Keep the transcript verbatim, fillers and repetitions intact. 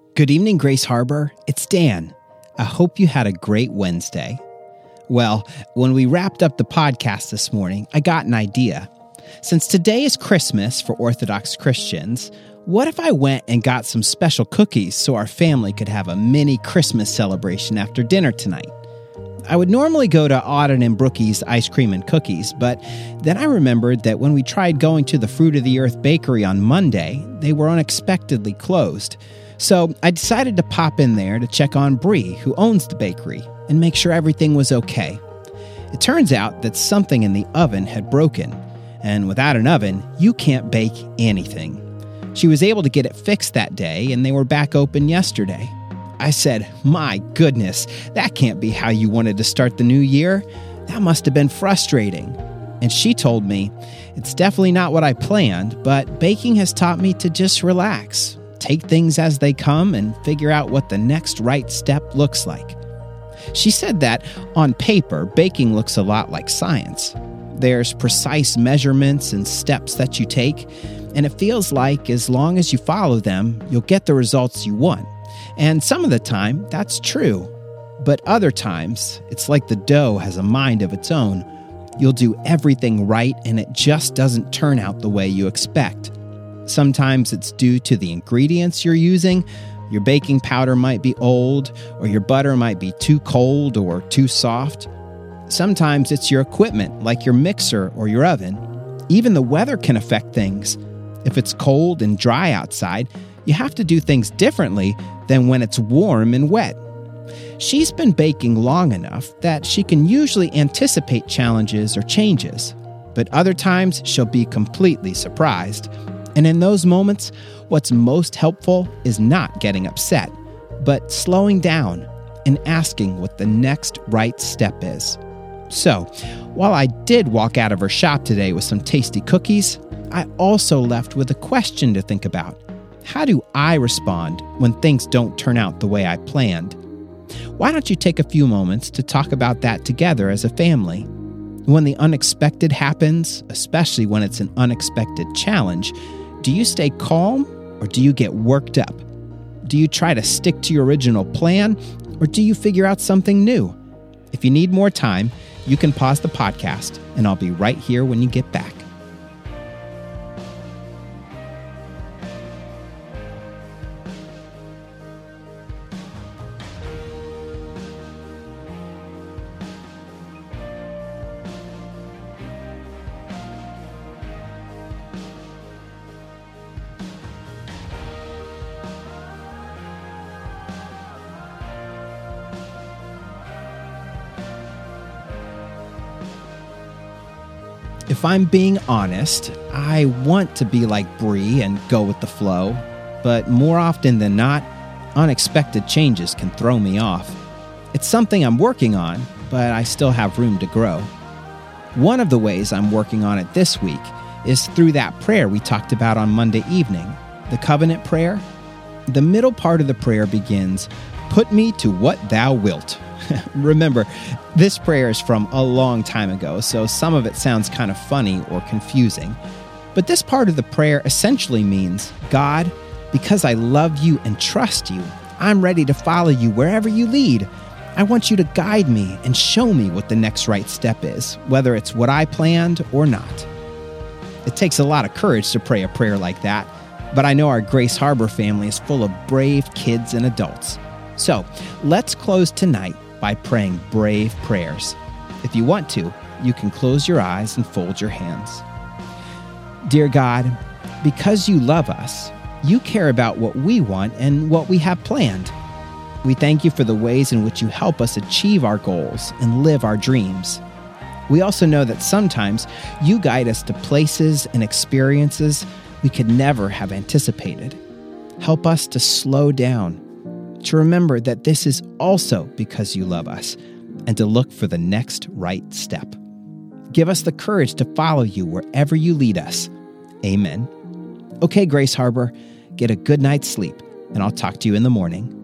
Good evening, Grace Harbor. It's Dan. I hope you had a great Wednesday. Well, when we wrapped up the podcast this morning, I got an idea. Since today is Christmas for Orthodox Christians, what if I went and got some special cookies so our family could have a mini Christmas celebration after dinner tonight? I would normally go to Auden and Brookie's Ice Cream and Cookies, but then I remembered that when we tried going to the Fruit of the Earth Bakery on Monday, they were unexpectedly closed. So I decided to pop in there to check on Bree, who owns the bakery, and make sure everything was okay. It turns out that something in the oven had broken, and without an oven, you can't bake anything. She was able to get it fixed that day, and they were back open yesterday. I said, "My goodness, that can't be how you wanted to start the new year. That must have been frustrating." And she told me, "It's definitely not what I planned, but baking has taught me to just relax. Take things as they come and figure out what the next right step looks like." She said that on paper, baking looks a lot like science. There's precise measurements and steps that you take, and it feels like as long as you follow them, you'll get the results you want. And some of the time, that's true. But other times, it's like the dough has a mind of its own. You'll do everything right, and it just doesn't turn out the way you expect. Sometimes it's due to the ingredients you're using. Your baking powder might be old, or your butter might be too cold or too soft. Sometimes it's your equipment, like your mixer or your oven. Even the weather can affect things. If it's cold and dry outside, you have to do things differently than when it's warm and wet. She's been baking long enough that she can usually anticipate challenges or changes, but other times she'll be completely surprised. And in those moments, what's most helpful is not getting upset, but slowing down and asking what the next right step is. So, while I did walk out of her shop today with some tasty cookies, I also left with a question to think about. How do I respond when things don't turn out the way I planned? Why don't you take a few moments to talk about that together as a family? When the unexpected happens, especially when it's an unexpected challenge, do you stay calm or do you get worked up? Do you try to stick to your original plan or do you figure out something new? If you need more time, you can pause the podcast and I'll be right here when you get back. If I'm being honest, I want to be like Bree and go with the flow, but more often than not, unexpected changes can throw me off. It's something I'm working on, but I still have room to grow. One of the ways I'm working on it this week is through that prayer we talked about on Monday evening, the covenant prayer. The middle part of the prayer begins, "Put me to what thou wilt." Remember, this prayer is from a long time ago, so some of it sounds kind of funny or confusing. But this part of the prayer essentially means, "God, because I love you and trust you, I'm ready to follow you wherever you lead. I want you to guide me and show me what the next right step is, whether it's what I planned or not." It takes a lot of courage to pray a prayer like that, but I know our Grace Harbor family is full of brave kids and adults. So let's close tonight by praying brave prayers. If you want to, you can close your eyes and fold your hands. Dear God, because you love us, you care about what we want and what we have planned. We thank you for the ways in which you help us achieve our goals and live our dreams. We also know that sometimes you guide us to places and experiences we could never have anticipated. Help us to slow down, to remember that this is also because you love us, and to look for the next right step. Give us the courage to follow you wherever you lead us. Amen. Okay, Grace Harbor, get a good night's sleep, and I'll talk to you in the morning.